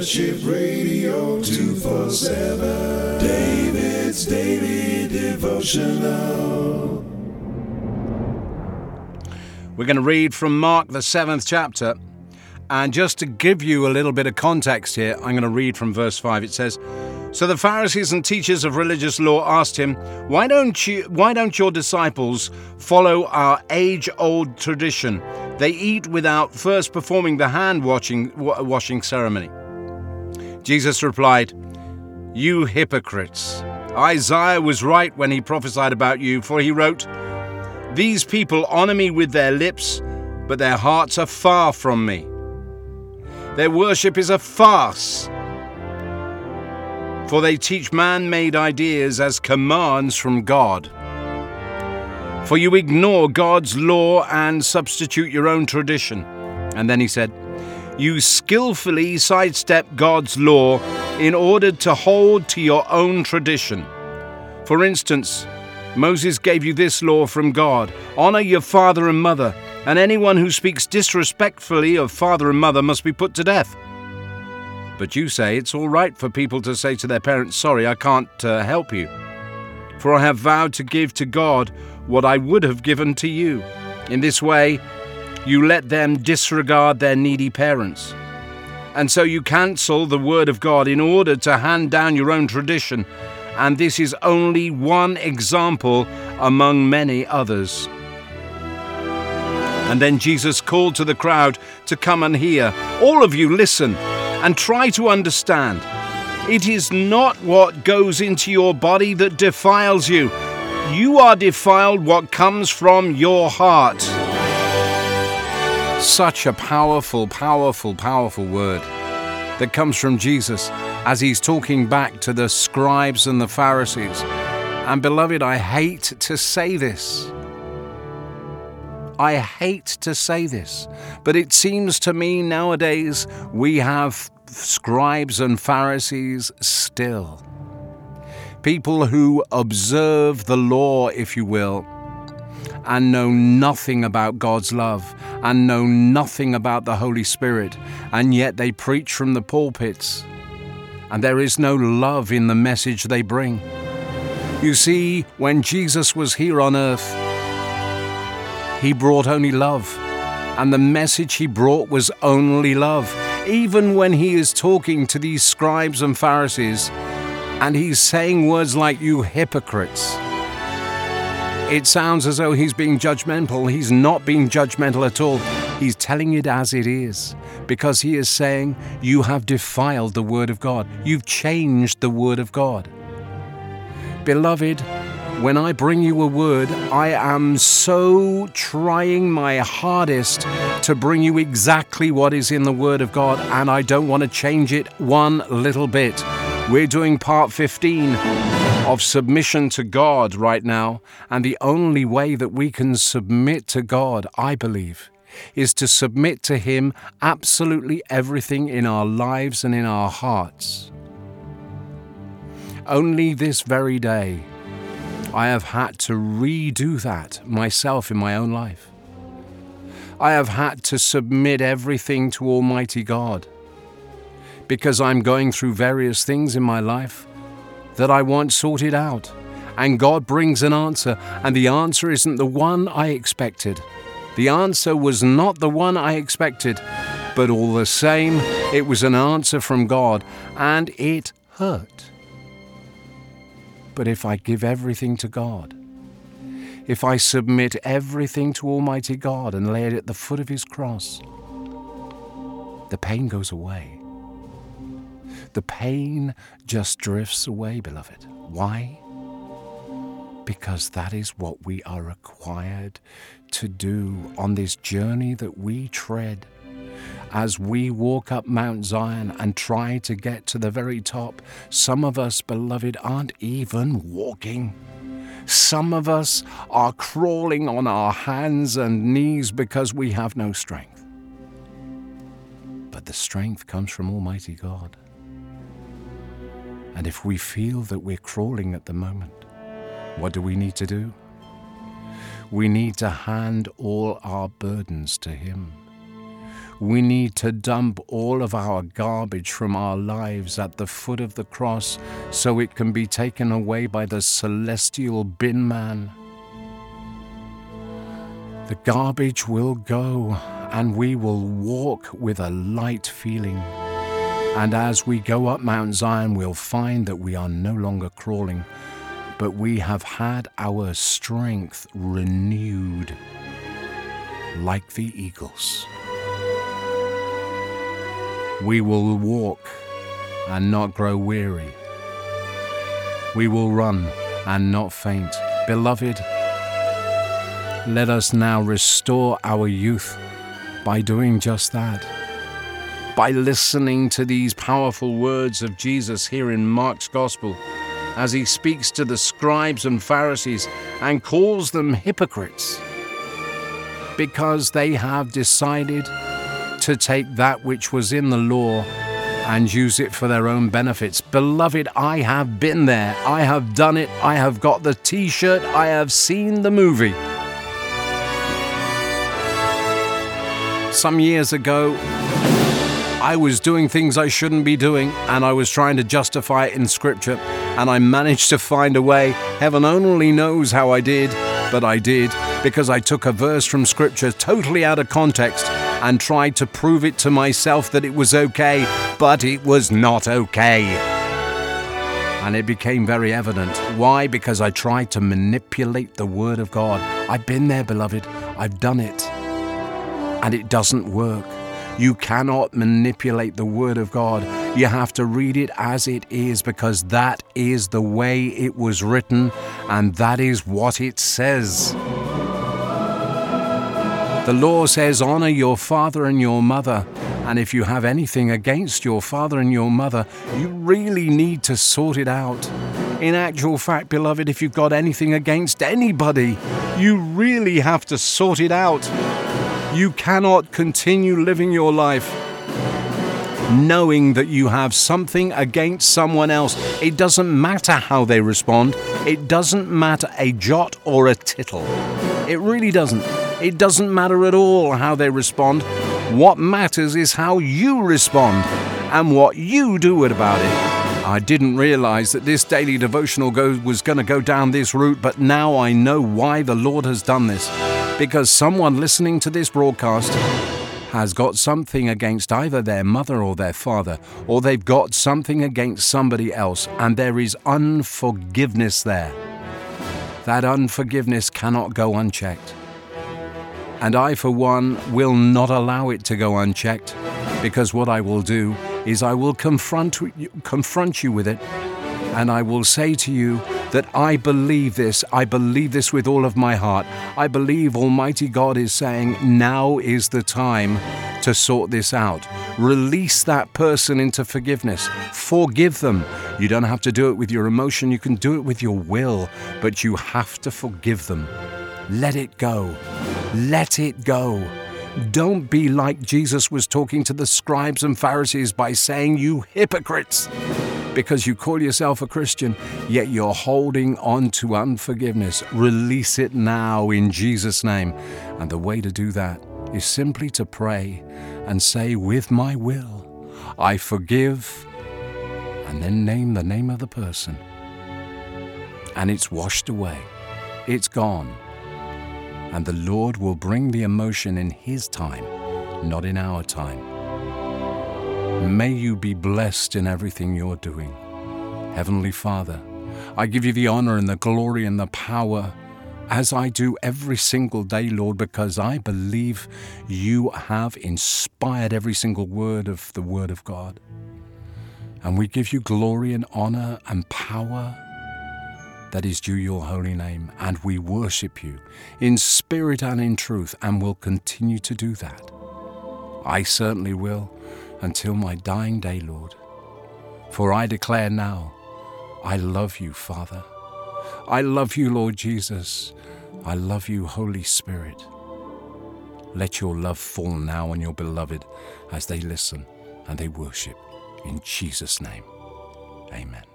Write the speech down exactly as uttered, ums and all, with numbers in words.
Worship Radio two forty-seven. David's Daily Devotional. We're going to read from Mark, the seventh chapter. And just to give you a little bit of context here, I'm going to read from verse five. It says, "So the Pharisees and teachers of religious law asked him, why don't you, why don't your disciples follow our age-old tradition? They eat without first performing the hand-washing washing ceremony." Jesus replied, "You hypocrites! Isaiah was right when he prophesied about you, for he wrote, 'These people honor me with their lips, but their hearts are far from me. Their worship is a farce, for they teach man-made ideas as commands from God. For you ignore God's law and substitute your own tradition.'" And then he said, "You skillfully sidestep God's law in order to hold to your own tradition. For instance, Moses gave you this law from God: honor your father and mother, and anyone who speaks disrespectfully of father and mother must be put to death. But you say it's all right for people to say to their parents, 'Sorry, I can't uh, help you, for I have vowed to give to God what I would have given to you.' In this way, you let them disregard their needy parents. And so you cancel the word of God in order to hand down your own tradition. And this is only one example among many others." And then Jesus called to the crowd to come and hear. "All of you listen and try to understand. It is not what goes into your body that defiles you. You are defiled what comes from your heart." Such a powerful, powerful, powerful word that comes from Jesus as he's talking back to the scribes and the Pharisees. And beloved, I hate to say this. I hate to say this, but it seems to me nowadays we have scribes and Pharisees still. People who observe the law, if you will, and know nothing about God's love and know nothing about the Holy Spirit, and yet they preach from the pulpits, and there is no love in the message they bring. You see, when Jesus was here on earth, he brought only love, and the message he brought was only love. Even when he is talking to these scribes and Pharisees, and he's saying words like, "You hypocrites," it sounds as though he's being judgmental. He's not being judgmental at all. He's telling it as it is, because he is saying, you have defiled the word of God. You've changed the word of God. Beloved, when I bring you a word, I am so trying my hardest to bring you exactly what is in the Word of God, and I don't want to change it one little bit. We're doing part fifteen of submission to God right now, and the only way that we can submit to God, I believe, is to submit to Him absolutely everything in our lives and in our hearts. Only this very day, I have had to redo that myself in my own life. I have had to submit everything to Almighty God because I'm going through various things in my life that I want sorted out. And God brings an answer, and the answer isn't the one I expected. The answer was not the one I expected, but all the same, it was an answer from God, and it hurt. But if I give everything to God, if I submit everything to Almighty God and lay it at the foot of His cross, the pain goes away. The pain just drifts away, beloved. Why? Because that is what we are required to do on this journey that we tread. As we walk up Mount Zion and try to get to the very top, some of us, beloved, aren't even walking. Some of us are crawling on our hands and knees because we have no strength. But the strength comes from Almighty God. And if we feel that we're crawling at the moment, what do we need to do? We need to hand all our burdens to Him. We need to dump all of our garbage from our lives at the foot of the cross so it can be taken away by the celestial bin man. The garbage will go, and we will walk with a light feeling. And as we go up Mount Zion, we'll find that we are no longer crawling, but we have had our strength renewed like the eagles. We will walk and not grow weary. We will run and not faint. Beloved, let us now restore our youth by doing just that. By listening to these powerful words of Jesus here in Mark's Gospel, as he speaks to the scribes and Pharisees and calls them hypocrites, because they have decided to take that which was in the law and use it for their own benefits. Beloved, I have been there. I have done it. I have got the t-shirt. I have seen the movie. Some years ago, I was doing things I shouldn't be doing, and I was trying to justify it in Scripture, and I managed to find a way. Heaven only knows how I did, but I did, because I took a verse from Scripture totally out of context and tried to prove it to myself that it was okay, but it was not okay. And it became very evident. Why? Because I tried to manipulate the Word of God. I've been there, beloved. I've done it. And it doesn't work. You cannot manipulate the Word of God. You have to read it as it is, because that is the way it was written, and that is what it says. The law says, honor your father and your mother. And if you have anything against your father and your mother, you really need to sort it out. In actual fact, beloved, if you've got anything against anybody, you really have to sort it out. You cannot continue living your life knowing that you have something against someone else. It doesn't matter how they respond. It doesn't matter a jot or a tittle. It really doesn't. It doesn't matter at all how they respond. What matters is how you respond and what you do about it. I didn't realize that this daily devotional go, was going to go down this route, but now I know why the Lord has done this. Because someone listening to this broadcast has got something against either their mother or their father, or they've got something against somebody else, and there is unforgiveness there. That unforgiveness cannot go unchecked. And I, for one, will not allow it to go unchecked, because what I will do is I will confront you, confront you with it, and I will say to you that I believe this. I believe this with all of my heart. I believe Almighty God is saying, now is the time to sort this out. Release that person into forgiveness. Forgive them. You don't have to do it with your emotion. You can do it with your will, but you have to forgive them. Let it go. Let it go. Don't be like Jesus was talking to the scribes and Pharisees by saying, you hypocrites, because you call yourself a Christian, yet you're holding on to unforgiveness. Release it now in Jesus' name. And the way to do that is simply to pray and say, with my will, I forgive, and then name the name of the person. And it's washed away. It's gone. And the Lord will bring the emotion in His time, not in our time. May you be blessed in everything you're doing. Heavenly Father, I give you the honor and the glory and the power, as I do every single day, Lord, because I believe you have inspired every single word of the Word of God. And we give you glory and honor and power that is due your holy name, and we worship you in spirit and in truth, and will continue to do that. I certainly will, until my dying day, Lord. For I declare now, I love you, Father. I love you, Lord Jesus. I love you, Holy Spirit. Let your love fall now on your beloved as they listen and they worship. In Jesus' name, amen.